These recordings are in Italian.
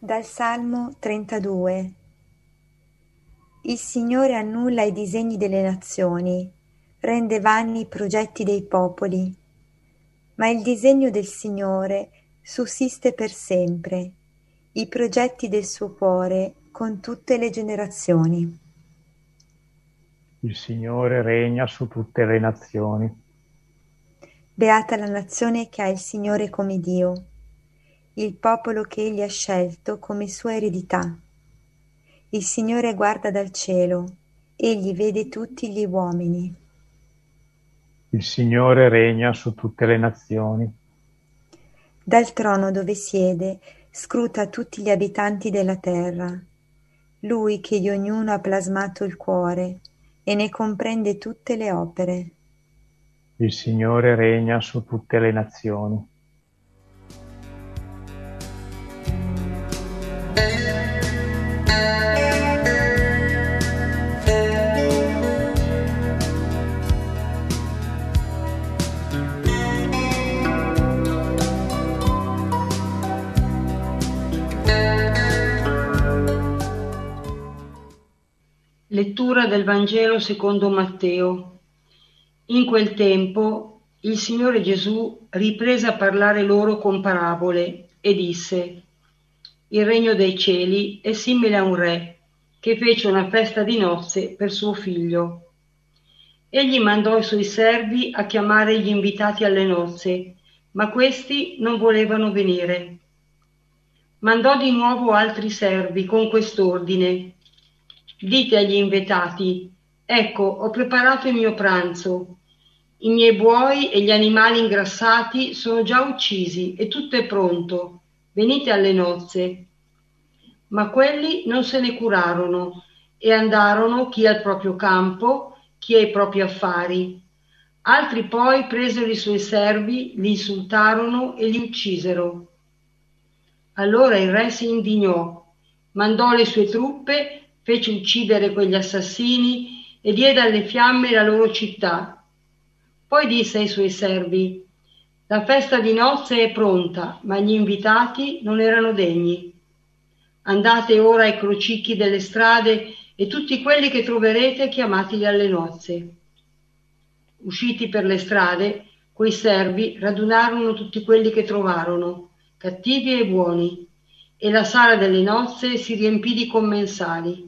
Dal Salmo 32. Il Signore annulla i disegni delle nazioni, rende vani i progetti dei popoli. Ma il disegno del Signore sussiste per sempre, i progetti del suo cuore con tutte le generazioni. Il Signore regna su tutte le nazioni. Beata la nazione che ha il Signore come Dio, il popolo che Egli ha scelto come sua eredità. Il Signore guarda dal cielo, Egli vede tutti gli uomini. Il Signore regna su tutte le nazioni. Dal trono dove siede, scruta tutti gli abitanti della terra. Lui che di ognuno ha plasmato il cuore e ne comprende tutte le opere. Il Signore regna su tutte le nazioni. Lettura del Vangelo secondo Matteo. In quel tempo il Signore Gesù riprese a parlare loro con parabole e disse: Il regno dei cieli è simile a un re che fece una festa di nozze per suo figlio. Egli mandò i suoi servi a chiamare gli invitati alle nozze, ma questi non volevano venire. Mandò di nuovo altri servi con quest'ordine: Dite agli invitati: ecco, ho preparato il mio pranzo. I miei buoi e gli animali ingrassati sono già uccisi e tutto è pronto. Venite alle nozze. Ma quelli non se ne curarono e andarono chi al proprio campo, chi ai propri affari. Altri poi presero i suoi servi, li insultarono e li uccisero. Allora il re si indignò, mandò le sue truppe, fece uccidere quegli assassini e diede alle fiamme la loro città. Poi disse ai suoi servi: La festa di nozze è pronta, ma gli invitati non erano degni. Andate ora ai crocicchi delle strade e tutti quelli che troverete chiamateli alle nozze. Usciti per le strade, quei servi radunarono tutti quelli che trovarono, cattivi e buoni, e la sala delle nozze si riempì di commensali.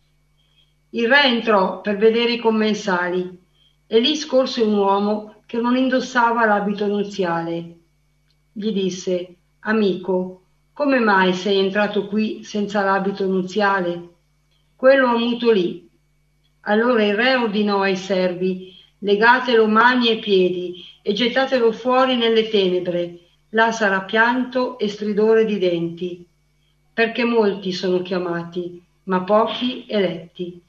Il re entrò per vedere i commensali e lì scorse un uomo che non indossava l'abito nuziale. Gli disse: Amico, come mai sei entrato qui senza l'abito nuziale? Quello ha muto lì. Allora il re ordinò ai servi: Legatelo mani e piedi e gettatelo fuori nelle tenebre. Là sarà pianto e stridore di denti, perché molti sono chiamati, ma pochi eletti.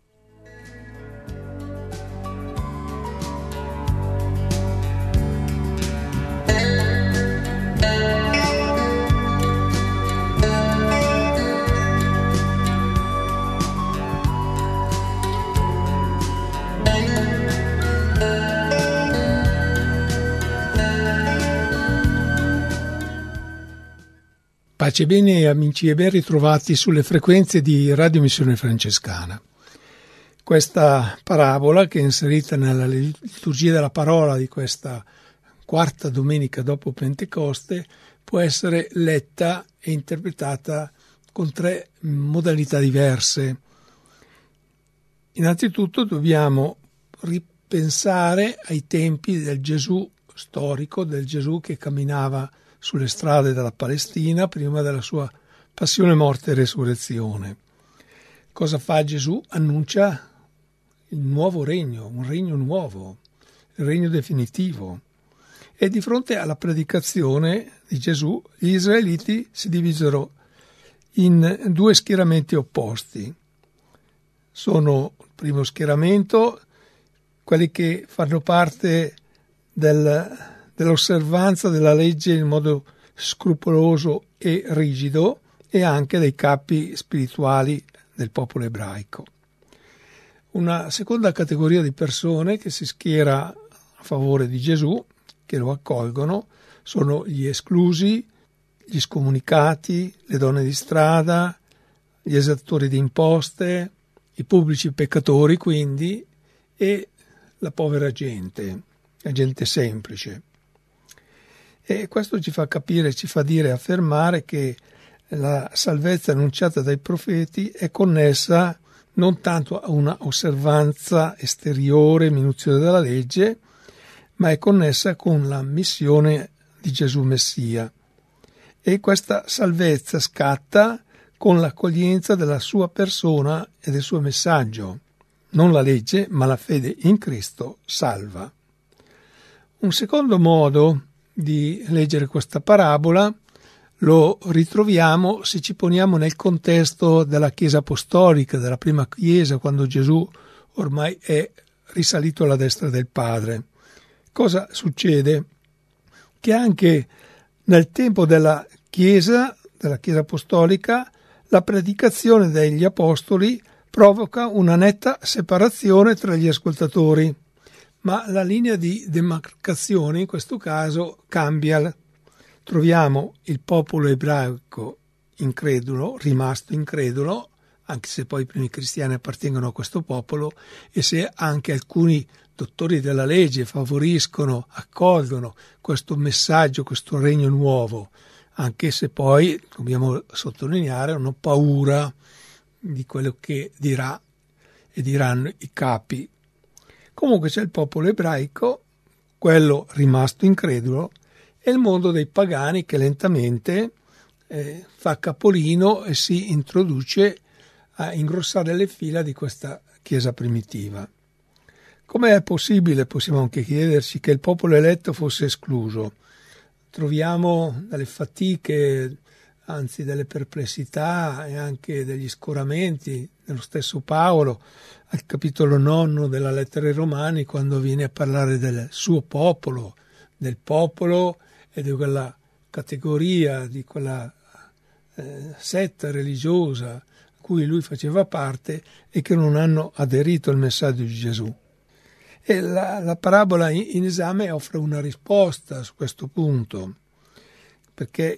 Pace e bene amici e ben ritrovati sulle frequenze di Radio Missione Francescana. Questa parabola, che è inserita nella liturgia della parola di questa quarta domenica dopo Pentecoste, può essere letta e interpretata con tre modalità diverse. Innanzitutto dobbiamo ripensare ai tempi del Gesù storico, del Gesù che camminava sulle strade della Palestina prima della sua passione, morte e resurrezione. Cosa fa Gesù? Annuncia il nuovo regno, un regno nuovo, il regno definitivo. E di fronte alla predicazione di Gesù, gli israeliti si divisero in due schieramenti opposti. Sono il primo schieramento quelli che fanno parte dell'osservanza della legge in modo scrupoloso e rigido, e anche dei capi spirituali del popolo ebraico. Una seconda categoria di persone che si schiera a favore di Gesù, che lo accolgono, sono gli esclusi, gli scomunicati, le donne di strada, gli esattori di imposte, i pubblici peccatori quindi, e la povera gente, la gente semplice. E questo ci fa capire, ci fa dire, affermare che la salvezza annunciata dai profeti è connessa non tanto a una osservanza esteriore minuziosa della legge, ma è connessa con la missione di Gesù Messia. E questa salvezza scatta con l'accoglienza della sua persona e del suo messaggio. Non la legge, ma la fede in Cristo salva. Un secondo modo di leggere questa parabola lo ritroviamo se ci poniamo nel contesto della Chiesa apostolica, della prima Chiesa, quando Gesù ormai è risalito alla destra del Padre. Cosa succede? Che anche nel tempo della Chiesa apostolica, la predicazione degli apostoli provoca una netta separazione tra gli ascoltatori, ma la linea di demarcazione in questo caso cambia. Troviamo il popolo ebraico incredulo, rimasto incredulo, anche se poi i primi cristiani appartengono a questo popolo, e se anche alcuni dottori della legge favoriscono, accolgono questo messaggio, questo regno nuovo, anche se poi, dobbiamo sottolineare, hanno paura di quello che dirà e diranno i capi. Comunque c'è il popolo ebraico, quello rimasto incredulo, e il mondo dei pagani che lentamente fa capolino e si introduce a ingrossare le fila di questa Chiesa primitiva. Come è possibile, possiamo anche chiederci, che il popolo eletto fosse escluso? Troviamo delle fatiche, anzi delle perplessità e anche degli scoramenti dello stesso Paolo al capitolo 9 della lettera ai Romani, quando viene a parlare del suo popolo, del popolo e di quella categoria, di quella setta religiosa a cui lui faceva parte e che non hanno aderito al messaggio di Gesù. E la parabola in esame offre una risposta su questo punto, perché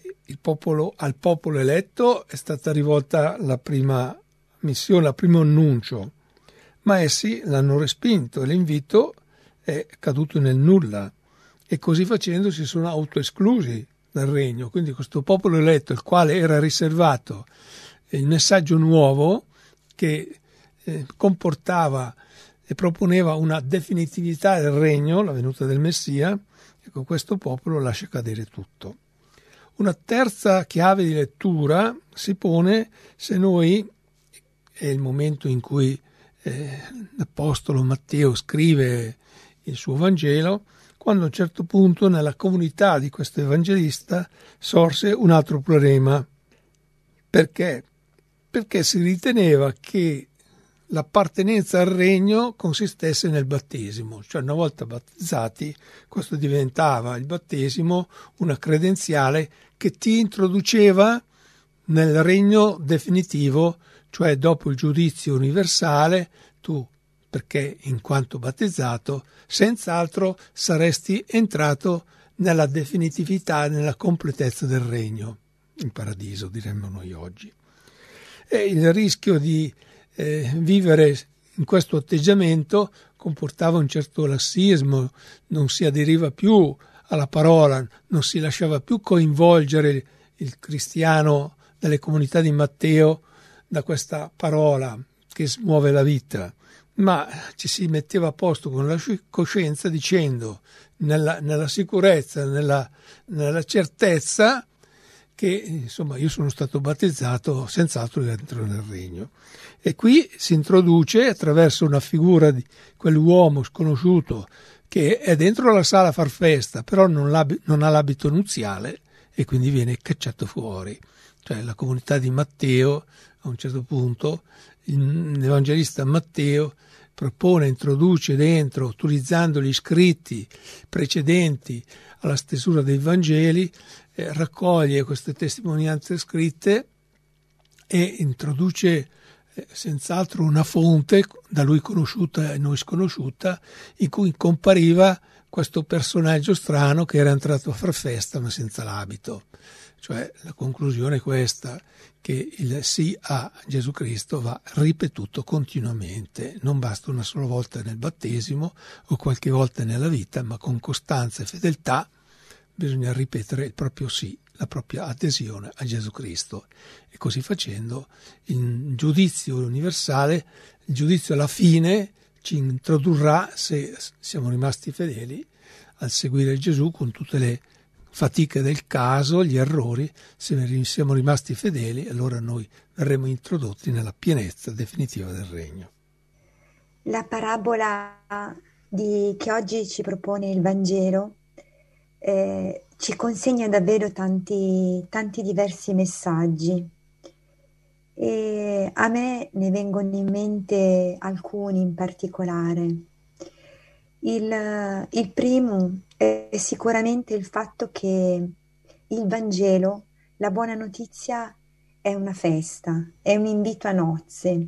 al popolo eletto è stata rivolta la prima missione, il primo annuncio, ma essi l'hanno respinto e l'invito è caduto nel nulla, e così facendo si sono autoesclusi dal regno. Quindi questo popolo eletto, il quale era riservato il messaggio nuovo che comportava e proponeva una definitività del regno, la venuta del Messia, ecco, questo popolo lascia cadere tutto. Una terza chiave di lettura si pone se noi, è il momento in cui l'Apostolo Matteo scrive il suo Vangelo, quando a un certo punto nella comunità di questo evangelista sorse un altro problema. Perché? Perché si riteneva che l'appartenenza al regno consistesse nel battesimo, cioè una volta battezzati questo diventava il battesimo una credenziale che ti introduceva nel regno definitivo, cioè dopo il giudizio universale tu, perché in quanto battezzato senz'altro saresti entrato nella definitività, nella completezza del regno, in paradiso diremmo noi oggi. E il rischio di vivere in questo atteggiamento comportava un certo lassismo, non si aderiva più alla parola, non si lasciava più coinvolgere il cristiano delle comunità di Matteo da questa parola che smuove la vita, ma ci si metteva a posto con la coscienza dicendo nella sicurezza, nella certezza che insomma io sono stato battezzato, senz'altro dentro nel regno. E qui si introduce attraverso una figura di quell'uomo sconosciuto che è dentro la sala a far festa, però non ha l'abito nuziale e quindi viene cacciato fuori. Cioè la comunità di Matteo, a un certo punto, l'evangelista Matteo introduce dentro, utilizzando gli scritti precedenti alla stesura dei Vangeli, raccoglie queste testimonianze scritte e introduce senz'altro una fonte da lui conosciuta e noi sconosciuta, in cui compariva questo personaggio strano che era entrato a far festa ma senza l'abito. Cioè la conclusione è questa, che il sì a Gesù Cristo va ripetuto continuamente, non basta una sola volta nel battesimo o qualche volta nella vita, ma con costanza e fedeltà bisogna ripetere il proprio sì, la propria adesione a Gesù Cristo. E così facendo il giudizio universale, il giudizio alla fine ci introdurrà, se siamo rimasti fedeli al seguire Gesù con tutte le fatiche del caso, gli errori. Se siamo rimasti fedeli, allora noi verremo introdotti nella pienezza definitiva del regno. La parabola che oggi ci propone il Vangelo ci consegna davvero tanti diversi messaggi, e a me ne vengono in mente alcuni in particolare. Il primo è sicuramente il fatto che il Vangelo, la buona notizia, è una festa, è un invito a nozze,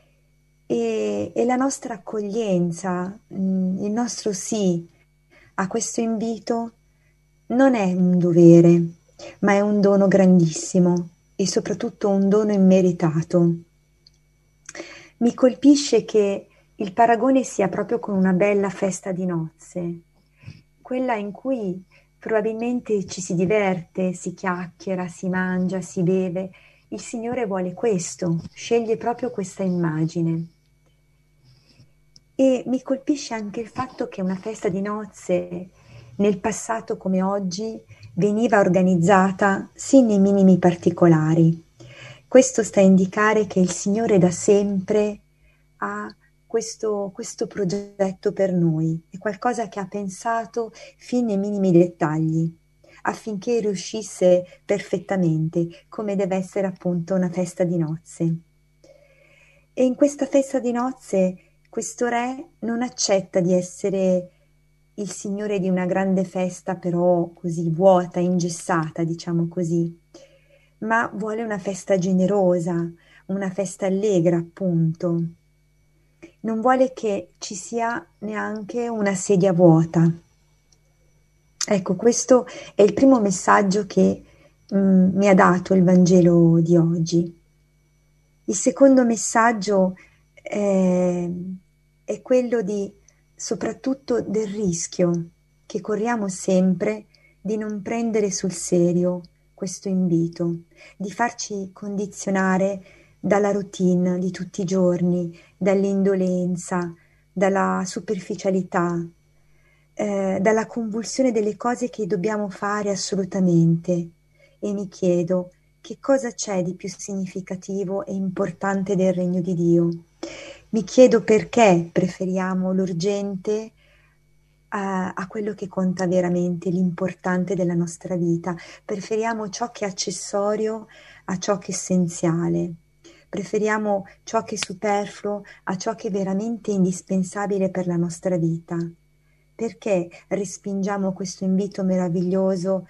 e la nostra accoglienza, il nostro sì a questo invito non è un dovere, ma è un dono grandissimo e soprattutto un dono immeritato. Mi colpisce che il paragone sia proprio con una bella festa di nozze, quella in cui probabilmente ci si diverte, si chiacchiera, si mangia, si beve. Il Signore vuole questo, sceglie proprio questa immagine. E mi colpisce anche il fatto che una festa di nozze, nel passato come oggi, veniva organizzata sin nei minimi particolari. Questo sta a indicare che il Signore da sempre ha questo progetto per noi, è qualcosa che ha pensato fin nei minimi dettagli, affinché riuscisse perfettamente, come deve essere appunto una festa di nozze. E in questa festa di nozze questo re non accetta di essere il signore di una grande festa, però così vuota, ingessata, diciamo così, ma vuole una festa generosa, una festa allegra, appunto. Non vuole che ci sia neanche una sedia vuota. Ecco, questo è il primo messaggio che mi ha dato il Vangelo di oggi. Il secondo messaggio è quello soprattutto del rischio che corriamo sempre di non prendere sul serio questo invito, di farci condizionare dalla routine di tutti i giorni, dall'indolenza, dalla superficialità, dalla convulsione delle cose che dobbiamo fare assolutamente. E mi chiedo, che cosa c'è di più significativo e importante del regno di Dio? Mi chiedo perché preferiamo l'urgente a quello che conta veramente, l'importante della nostra vita. Preferiamo ciò che è accessorio a ciò che è essenziale. Preferiamo ciò che è superfluo a ciò che è veramente indispensabile per la nostra vita. Perché respingiamo questo invito meraviglioso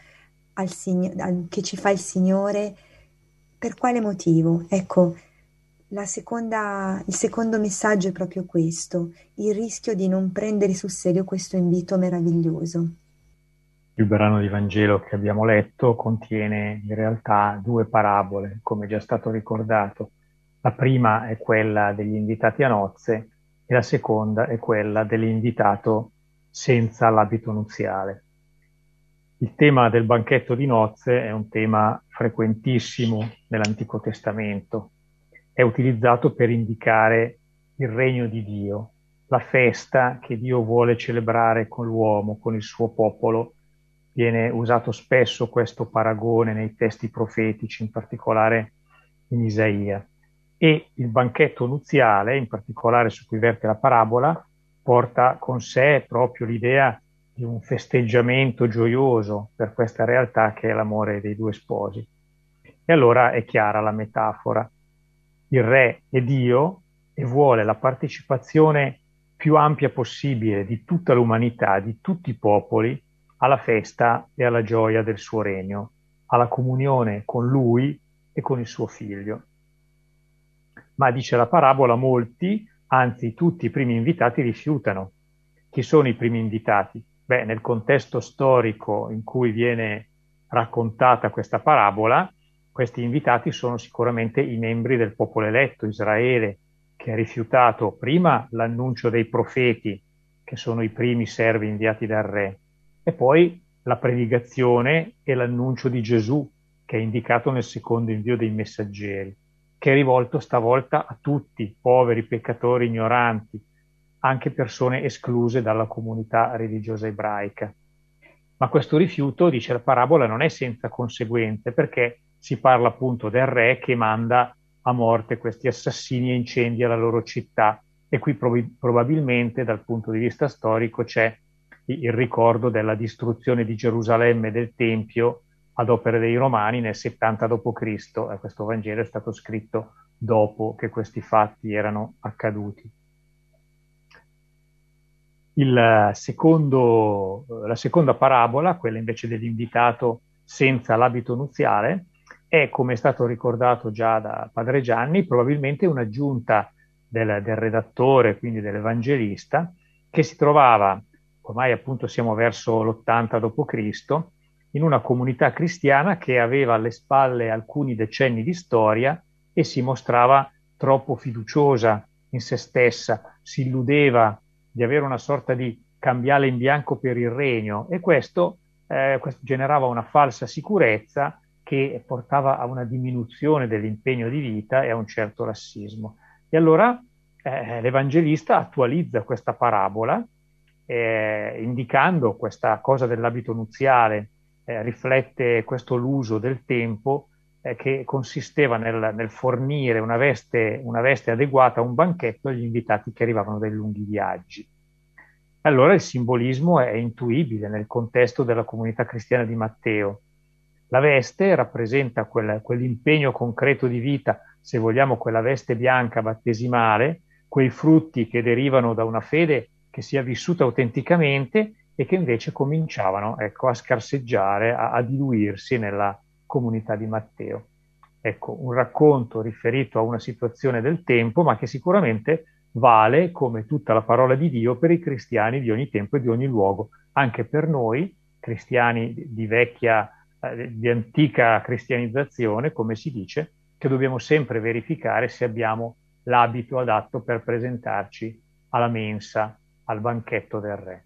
che ci fa il Signore? Per quale motivo? Ecco, il secondo messaggio è proprio questo, il rischio di non prendere sul serio questo invito meraviglioso. Il brano di Vangelo che abbiamo letto contiene in realtà due parabole, come già stato ricordato. La prima è quella degli invitati a nozze e la seconda è quella dell'invitato senza l'abito nuziale. Il tema del banchetto di nozze è un tema frequentissimo nell'Antico Testamento. È utilizzato per indicare il regno di Dio, la festa che Dio vuole celebrare con l'uomo, con il suo popolo. Viene usato spesso questo paragone nei testi profetici, in particolare in Isaia. E il banchetto nuziale, in particolare su cui verte la parabola, porta con sé proprio l'idea di un festeggiamento gioioso per questa realtà che è l'amore dei due sposi. E allora è chiara la metafora. Il re è Dio e vuole la partecipazione più ampia possibile di tutta l'umanità, di tutti i popoli, alla festa e alla gioia del suo regno, alla comunione con lui e con il suo figlio. Ma dice la parabola, molti, anzi tutti i primi invitati rifiutano. Chi sono i primi invitati? Beh, nel contesto storico in cui viene raccontata questa parabola, questi invitati sono sicuramente i membri del popolo eletto, Israele, che ha rifiutato prima l'annuncio dei profeti, che sono i primi servi inviati dal re, e poi la predicazione e l'annuncio di Gesù, che è indicato nel secondo invio dei messaggeri, che è rivolto stavolta a tutti, poveri, peccatori, ignoranti, anche persone escluse dalla comunità religiosa ebraica. Ma questo rifiuto, dice la parabola, non è senza conseguenze, perché si parla appunto del re che manda a morte questi assassini e incendia la loro città. E qui probabilmente, dal punto di vista storico, c'è il ricordo della distruzione di Gerusalemme e del Tempio ad opere dei Romani nel 70 d.C. Questo Vangelo è stato scritto dopo che questi fatti erano accaduti. La seconda parabola, quella invece dell'invitato senza l'abito nuziale, è, come è stato ricordato già da Padre Gianni, probabilmente un'aggiunta del redattore, quindi dell'evangelista, che si trovava, ormai appunto siamo verso l'80 d.C., in una comunità cristiana che aveva alle spalle alcuni decenni di storia e si mostrava troppo fiduciosa in se stessa, si illudeva di avere una sorta di cambiale in bianco per il regno, e questo generava una falsa sicurezza che portava a una diminuzione dell'impegno di vita e a un certo lassismo. E allora l'Evangelista attualizza questa parabola indicando questa cosa dell'abito nuziale, riflette questo l'uso del tempo che consisteva nel fornire una veste adeguata a un banchetto agli invitati che arrivavano dai lunghi viaggi. Allora il simbolismo è intuibile nel contesto della comunità cristiana di Matteo. La veste rappresenta quell'impegno concreto di vita, se vogliamo quella veste bianca battesimale, quei frutti che derivano da una fede che sia vissuta autenticamente e che invece cominciavano a scarseggiare, a diluirsi nella comunità di Matteo. Ecco, un racconto riferito a una situazione del tempo, ma che sicuramente vale, come tutta la parola di Dio, per i cristiani di ogni tempo e di ogni luogo, anche per noi, cristiani di antica cristianizzazione, come si dice, che dobbiamo sempre verificare se abbiamo l'abito adatto per presentarci alla mensa, al banchetto del re.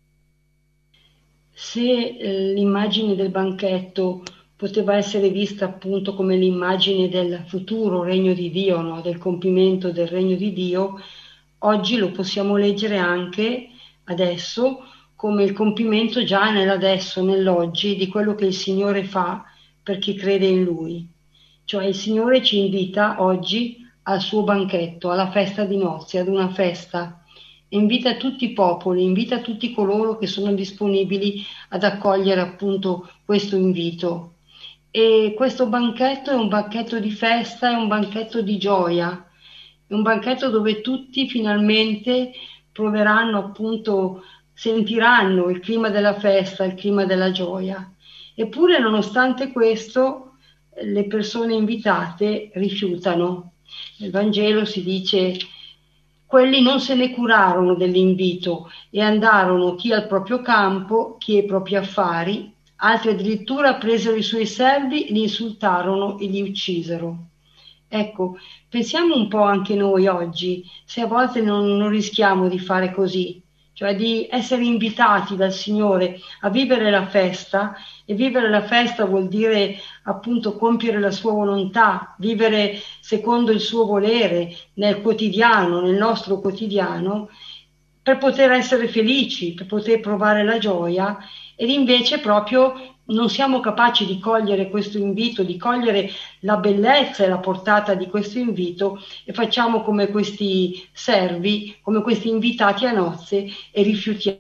Se l'immagine del banchetto poteva essere vista appunto come l'immagine del futuro regno di Dio, no? Del compimento del regno di Dio, oggi lo possiamo leggere anche adesso come il compimento già nell'adesso, nell'oggi, di quello che il Signore fa per chi crede in Lui. Cioè il Signore ci invita oggi al suo banchetto, alla festa di nozze, ad una festa. Invita tutti i popoli, invita tutti coloro che sono disponibili ad accogliere appunto questo invito. E questo banchetto è un banchetto di festa, è un banchetto di gioia, è un banchetto dove tutti finalmente proveranno appunto, sentiranno il clima della festa, il clima della gioia. Eppure nonostante questo le persone invitate rifiutano. Nel Vangelo si dice: quelli non se ne curarono dell'invito e andarono chi al proprio campo, chi ai propri affari, altri addirittura presero i suoi servi, li insultarono e li uccisero. Ecco, pensiamo un po' anche noi oggi, se a volte non rischiamo di fare così, cioè di essere invitati dal Signore a vivere la festa, e vivere la festa vuol dire appunto compiere la sua volontà, vivere secondo il suo volere nel quotidiano, nel nostro quotidiano, per poter essere felici, per poter provare la gioia, ed invece proprio non siamo capaci di cogliere questo invito, di cogliere la bellezza e la portata di questo invito, e facciamo come questi servi, come questi invitati a nozze, e rifiutiamo.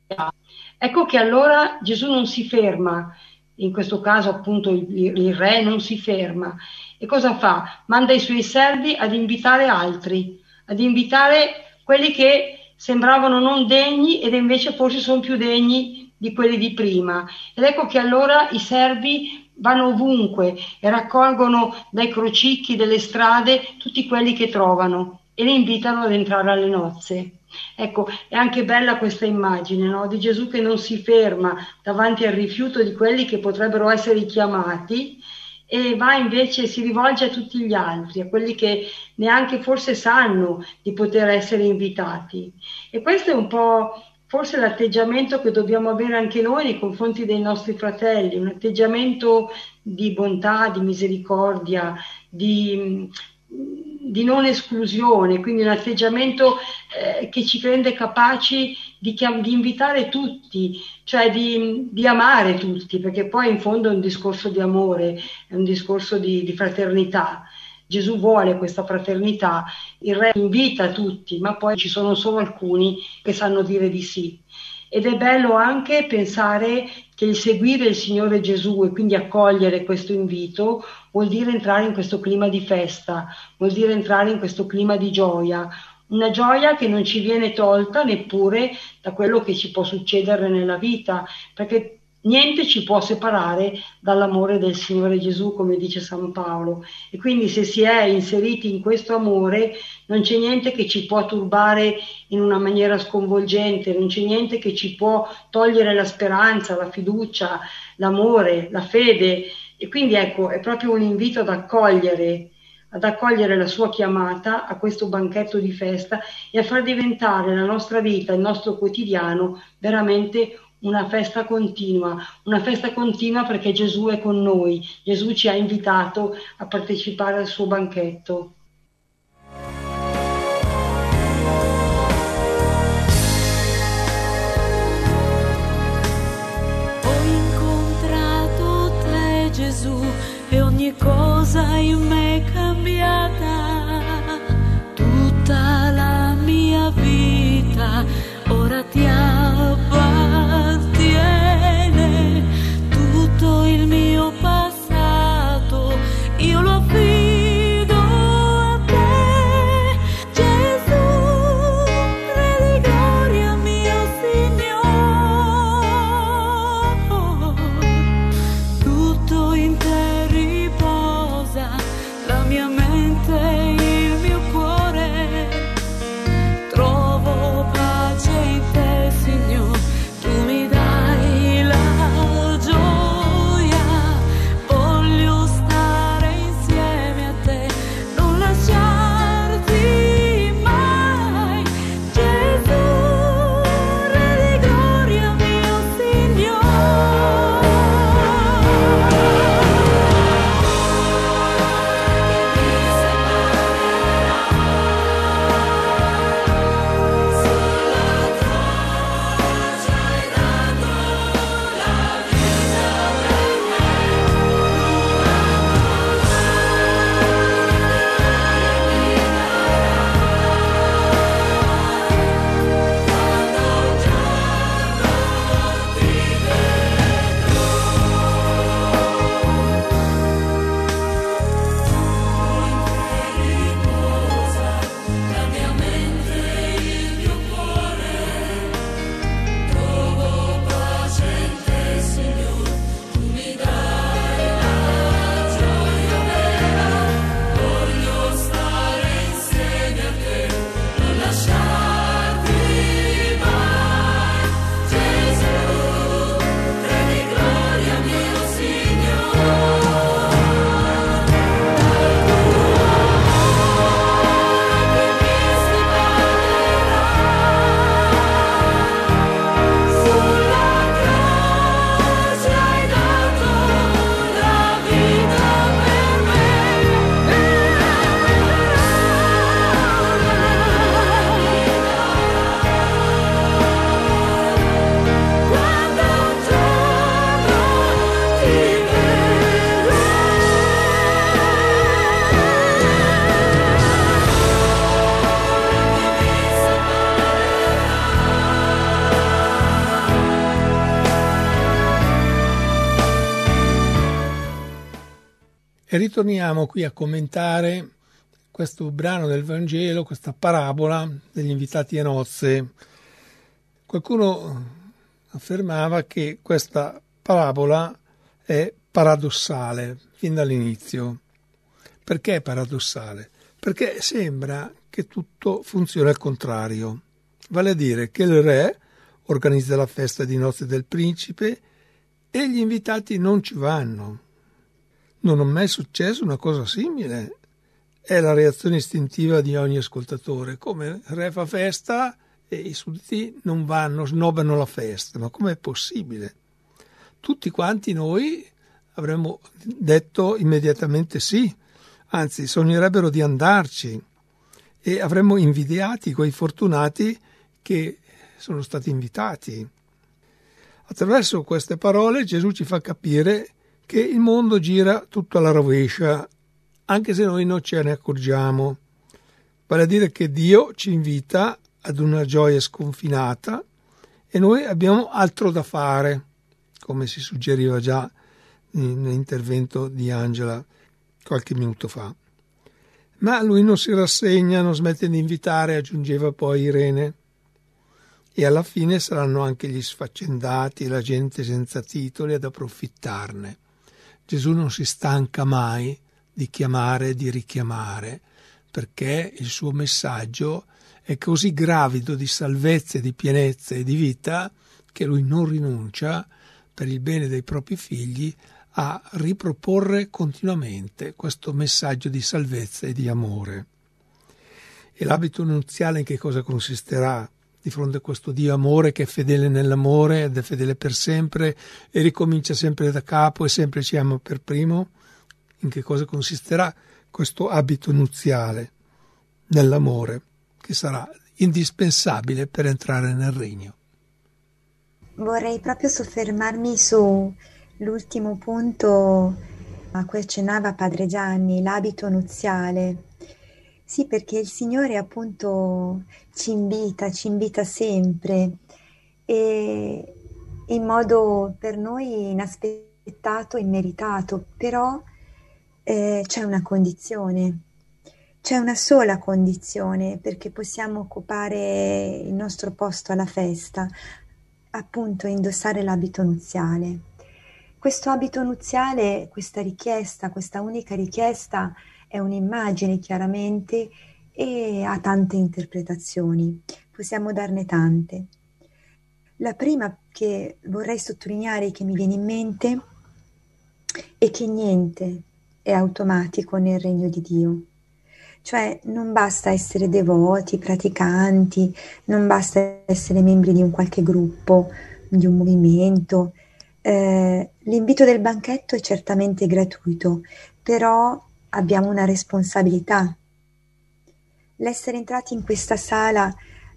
Ecco che allora Gesù non si ferma, in questo caso appunto il re non si ferma, e cosa fa? Manda i suoi servi ad invitare altri, ad invitare quelli che sembravano non degni ed invece forse sono più degni di quelli di prima. Ed ecco che allora i servi vanno ovunque e raccolgono dai crocicchi delle strade tutti quelli che trovano e li invitano ad entrare alle nozze. Ecco, è anche bella questa immagine, no? Di Gesù che non si ferma davanti al rifiuto di quelli che potrebbero essere chiamati e va invece, si rivolge a tutti gli altri, a quelli che neanche forse sanno di poter essere invitati. E questo è un po' forse l'atteggiamento che dobbiamo avere anche noi nei confronti dei nostri fratelli, un atteggiamento di bontà, di misericordia, di non esclusione, quindi un atteggiamento che ci rende capaci di invitare tutti, cioè di amare tutti, perché poi in fondo è un discorso di amore, è un discorso di fraternità. Gesù vuole questa fraternità, il Re invita tutti, ma poi ci sono solo alcuni che sanno dire di sì. Ed è bello anche pensare che il seguire il Signore Gesù e quindi accogliere questo invito vuol dire entrare in questo clima di festa, vuol dire entrare in questo clima di gioia, una gioia che non ci viene tolta neppure da quello che ci può succedere nella vita, perché niente ci può separare dall'amore del Signore Gesù, come dice San Paolo. E quindi se si è inseriti in questo amore non c'è niente che ci può turbare in una maniera sconvolgente, non c'è niente che ci può togliere la speranza, la fiducia, l'amore, la fede. E quindi ecco, è proprio un invito ad accogliere la sua chiamata a questo banchetto di festa e a far diventare la nostra vita, il nostro quotidiano, veramente una festa continua perché Gesù è con noi, Gesù ci ha invitato a partecipare al suo banchetto. Ho incontrato te, Gesù, e ogni cosa in me è cambiata, tutta la mia vita ora ti appartiene, tutto il mio passato io lo affido a te, Gesù, Re di gloria mio Signore, tutto in te riposa, la mia mente e il mio cuore, trovo pace in te, Signore, tu mi dai la gioia, voglio stare insieme a te, non lasciarti mai, Gesù, Re di gloria mio E ritorniamo qui a commentare questo brano del Vangelo, questa parabola degli invitati a nozze. Qualcuno affermava che questa parabola è paradossale fin dall'inizio. Perché è paradossale? Perché sembra che tutto funzioni al contrario. vale a dire che il re organizza la festa di nozze del principe e gli invitati non ci vanno. Non è mai successo una cosa simile. È la reazione istintiva di ogni ascoltatore. Come il re fa festa e i sudditi non vanno, snobbano la festa. Ma com'è possibile? Tutti quanti noi avremmo detto immediatamente sì, anzi sognerebbero di andarci e avremmo invidiati quei fortunati che sono stati invitati. Attraverso queste parole Gesù ci fa capire che il mondo gira tutto alla rovescia, anche se noi non ce ne accorgiamo. Vale a dire che Dio ci invita ad una gioia sconfinata e noi abbiamo altro da fare, come si suggeriva già nell'intervento di Angela qualche minuto fa. Ma lui non si rassegna, non smette di invitare, aggiungeva poi Irene. E alla fine saranno anche gli sfaccendati e la gente senza titoli ad approfittarne. Gesù non si stanca mai di chiamare e di richiamare, perché il suo messaggio è così gravido di salvezza, di pienezza e di vita che lui non rinuncia, per il bene dei propri figli, a riproporre continuamente questo messaggio di salvezza e di amore. E l'abito nuziale in che cosa consisterà? Di fronte a questo Dio amore che è fedele nell'amore ed è fedele per sempre e ricomincia sempre da capo e sempre ci ama per primo, in che cosa consisterà questo abito nuziale nell'amore che sarà indispensabile per entrare nel regno? Vorrei proprio soffermarmi su l'ultimo punto a cui accennava Padre Gianni, l'abito nuziale. Sì, perché il Signore appunto ci invita sempre e in modo per noi inaspettato e immeritato, però c'è una condizione, c'è una sola condizione perché possiamo occupare il nostro posto alla festa, appunto indossare l'abito nuziale. Questo abito nuziale, questa richiesta, questa unica richiesta è un'immagine chiaramente e ha tante interpretazioni, possiamo darne tante. La prima che vorrei sottolineare, che mi viene in mente, è che niente è automatico nel regno di Dio. Cioè non basta essere devoti, praticanti, non basta essere membri di un qualche gruppo, di un movimento. L'invito del banchetto è certamente gratuito, però abbiamo una responsabilità. L'essere entrati in questa sala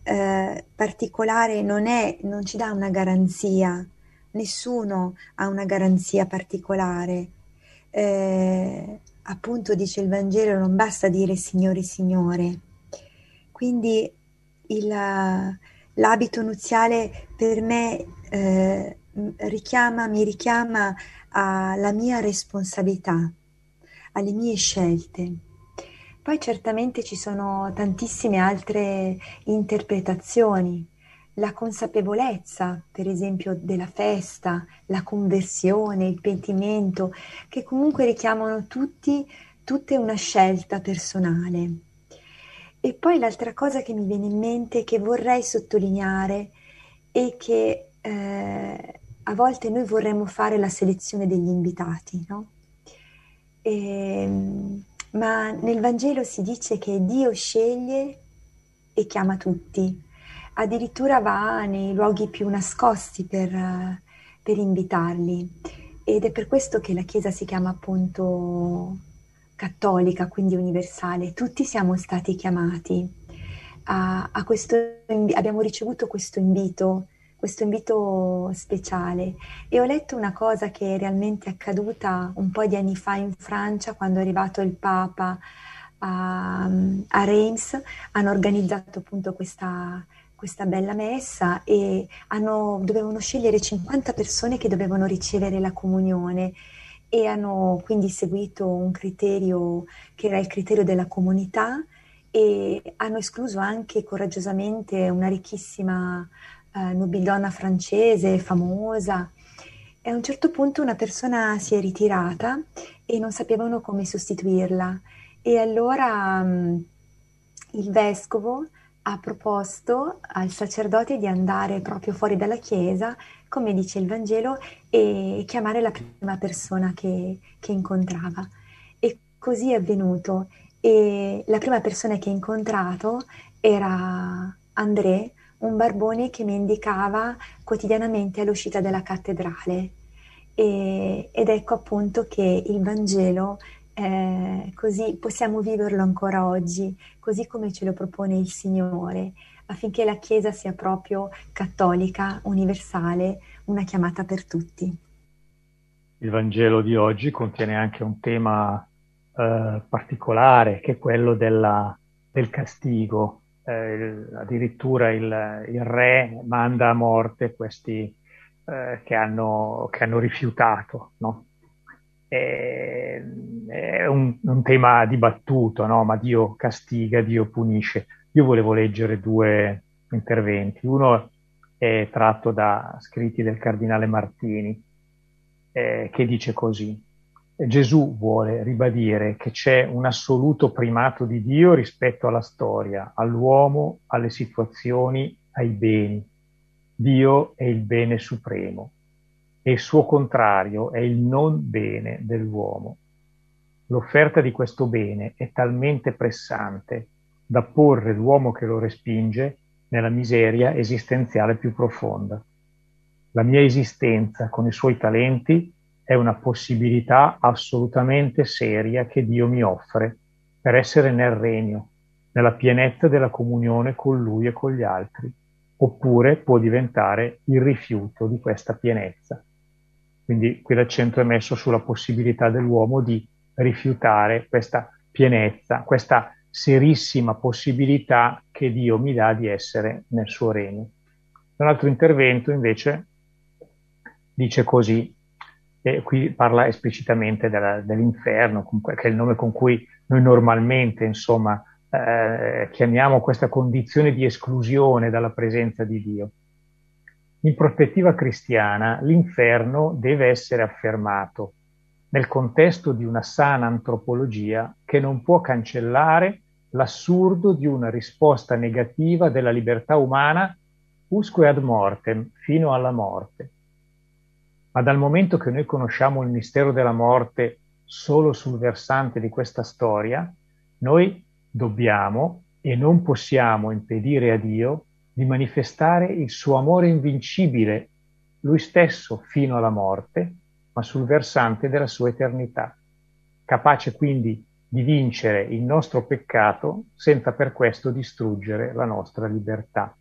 particolare non ci dà una garanzia, nessuno ha una garanzia particolare. Appunto dice il Vangelo, non basta dire Signore, Signore. Quindi l'abito nuziale per me mi richiama alla mia responsabilità, alle mie scelte. Poi certamente ci sono tantissime altre interpretazioni, la consapevolezza, per esempio, della festa, la conversione, il pentimento, che comunque richiamano tutte una scelta personale. E poi l'altra cosa che mi viene in mente, che vorrei sottolineare, è che a volte noi vorremmo fare la selezione degli invitati, no? Ma nel Vangelo si dice che Dio sceglie e chiama tutti, addirittura va nei luoghi più nascosti per invitarli, ed è per questo che la Chiesa si chiama appunto cattolica, quindi universale. Tutti siamo stati chiamati a questo, abbiamo ricevuto questo invito speciale. E ho letto una cosa che è realmente accaduta un po' di anni fa in Francia, quando è arrivato il Papa a Reims. Hanno organizzato appunto questa bella messa e dovevano scegliere 50 persone che dovevano ricevere la comunione, e hanno quindi seguito un criterio che era il criterio della comunità, e hanno escluso anche coraggiosamente una ricchissima nobildonna francese famosa. E a un certo punto una persona si è ritirata e non sapevano come sostituirla, e allora il vescovo ha proposto al sacerdote di andare proprio fuori dalla chiesa, come dice il Vangelo, e chiamare la prima persona che incontrava. E così è avvenuto. E la prima persona che ha incontrato era André, un barbone che mendicava quotidianamente all'uscita della cattedrale. Ed ecco appunto che il Vangelo, così possiamo viverlo ancora oggi, così come ce lo propone il Signore, affinché la Chiesa sia proprio cattolica, universale, una chiamata per tutti. Il Vangelo di oggi contiene anche un tema particolare, che è quello del castigo. Addirittura il re manda a morte questi che hanno rifiutato, no? È un tema dibattuto, no? Ma Dio castiga, Dio punisce. Io volevo leggere due interventi. Uno è tratto da scritti del cardinale Martini, che dice così: Gesù vuole ribadire che c'è un assoluto primato di Dio rispetto alla storia, all'uomo, alle situazioni, ai beni. Dio è il bene supremo e il suo contrario è il non bene dell'uomo. L'offerta di questo bene è talmente pressante da porre l'uomo che lo respinge nella miseria esistenziale più profonda. La mia esistenza con i suoi talenti è una possibilità assolutamente seria che Dio mi offre per essere nel regno, nella pienezza della comunione con Lui e con gli altri, oppure può diventare il rifiuto di questa pienezza. Quindi qui l'accento è messo sulla possibilità dell'uomo di rifiutare questa pienezza, questa serissima possibilità che Dio mi dà di essere nel suo regno. Un altro intervento invece dice così, e qui parla esplicitamente dell'inferno, che è il nome con cui noi normalmente, insomma, chiamiamo questa condizione di esclusione dalla presenza di Dio. In prospettiva cristiana, l'inferno deve essere affermato nel contesto di una sana antropologia che non può cancellare l'assurdo di una risposta negativa della libertà umana usque ad mortem, fino alla morte. Ma dal momento che noi conosciamo il mistero della morte solo sul versante di questa storia, noi dobbiamo e non possiamo impedire a Dio di manifestare il suo amore invincibile, lui stesso fino alla morte, ma sul versante della sua eternità, capace quindi di vincere il nostro peccato senza per questo distruggere la nostra libertà.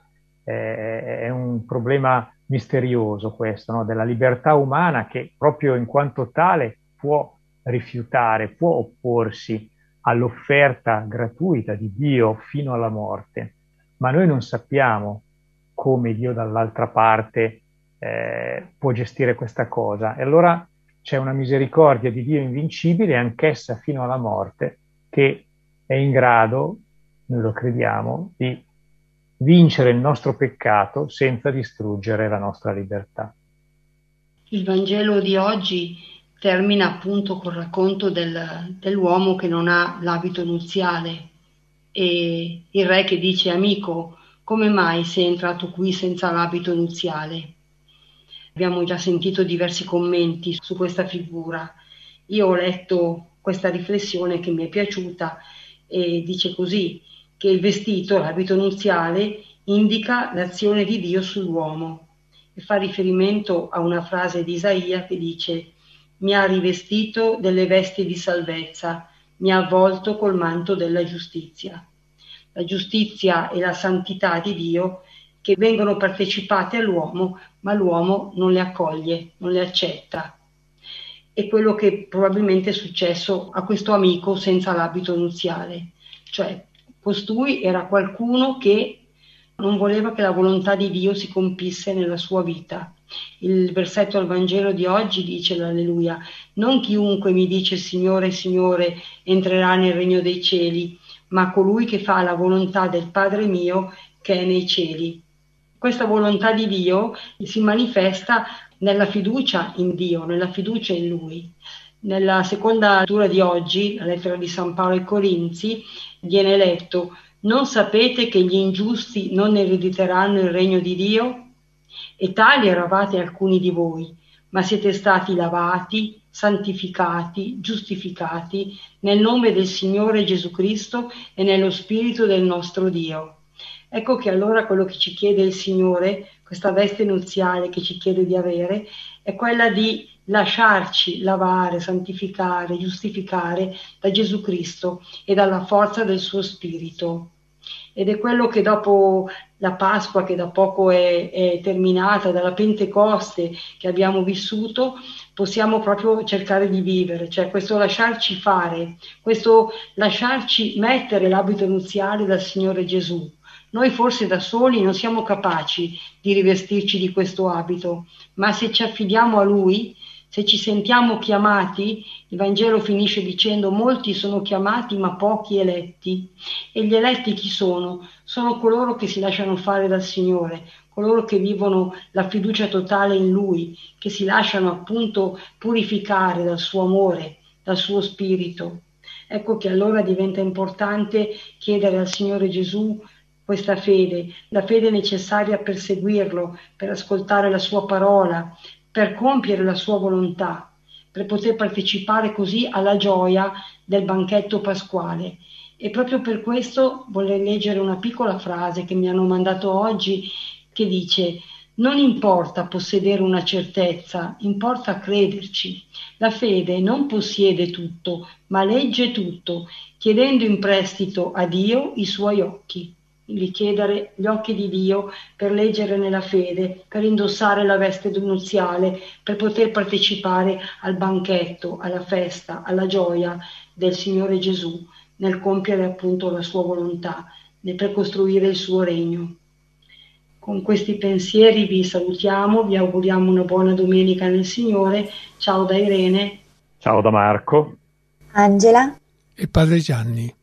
È un problema misterioso questo, no? Della libertà umana, che proprio in quanto tale può rifiutare, può opporsi all'offerta gratuita di Dio fino alla morte, ma noi non sappiamo come Dio dall'altra parte può gestire questa cosa, e allora c'è una misericordia di Dio invincibile, anch'essa fino alla morte, che è in grado, noi lo crediamo, di vincere il nostro peccato senza distruggere la nostra libertà. Il Vangelo di oggi termina appunto col racconto dell'uomo che non ha l'abito nuziale, e il re che dice: amico, come mai sei entrato qui senza l'abito nuziale? Abbiamo già sentito diversi commenti su questa figura. Io ho letto questa riflessione che mi è piaciuta, e dice così: che il vestito, l'abito nuziale, indica l'azione di Dio sull'uomo, e fa riferimento a una frase di Isaia che dice: mi ha rivestito delle vesti di salvezza, mi ha avvolto col manto della giustizia. La giustizia e la santità di Dio che vengono partecipate all'uomo, ma l'uomo non le accoglie, non le accetta. È quello che probabilmente è successo a questo amico senza l'abito nuziale, cioè costui era qualcuno che non voleva che la volontà di Dio si compisse nella sua vita. Il versetto al Vangelo di oggi dice, l'alleluia: non chiunque mi dice Signore, Signore entrerà nel regno dei cieli, ma colui che fa la volontà del Padre mio che è nei cieli. Questa volontà di Dio si manifesta nella fiducia in Dio, nella fiducia in Lui. Nella seconda lettura di oggi, la lettera di San Paolo ai Corinzi, viene letto: Non sapete che gli ingiusti non erediteranno il regno di Dio? E tali eravate alcuni di voi, ma siete stati lavati, santificati, giustificati nel nome del Signore Gesù Cristo e nello Spirito del nostro Dio. Ecco che allora quello che ci chiede il Signore, questa veste nuziale che ci chiede di avere, è quella di lasciarci lavare, santificare, giustificare da Gesù Cristo e dalla forza del suo Spirito. Ed è quello che dopo la Pasqua, che da poco è terminata, dalla Pentecoste che abbiamo vissuto, possiamo proprio cercare di vivere, cioè questo lasciarci fare, questo lasciarci mettere l'abito nuziale dal Signore Gesù. Noi forse da soli non siamo capaci di rivestirci di questo abito, ma se ci affidiamo a Lui, se ci sentiamo chiamati, il Vangelo finisce dicendo molti sono chiamati ma pochi eletti. E gli eletti chi sono? Sono coloro che si lasciano fare dal Signore, coloro che vivono la fiducia totale in Lui, che si lasciano appunto purificare dal suo amore, dal suo spirito. Ecco che allora diventa importante chiedere al Signore Gesù questa fede, la fede necessaria per seguirlo, per ascoltare la sua parola, per compiere la sua volontà, per poter partecipare così alla gioia del banchetto pasquale. E proprio per questo vorrei leggere una piccola frase che mi hanno mandato oggi, che dice: non importa possedere una certezza, importa crederci. La fede non possiede tutto, ma legge tutto, chiedendo in prestito a Dio i suoi occhi. Quindi chiedere gli occhi di Dio per leggere nella fede, per indossare la veste nuziale, per poter partecipare al banchetto, alla festa, alla gioia del Signore Gesù, nel compiere appunto la sua volontà, per costruire il suo regno. Con questi pensieri vi salutiamo, vi auguriamo una buona domenica nel Signore. Ciao da Irene. Ciao da Marco. Angela e Padre Gianni.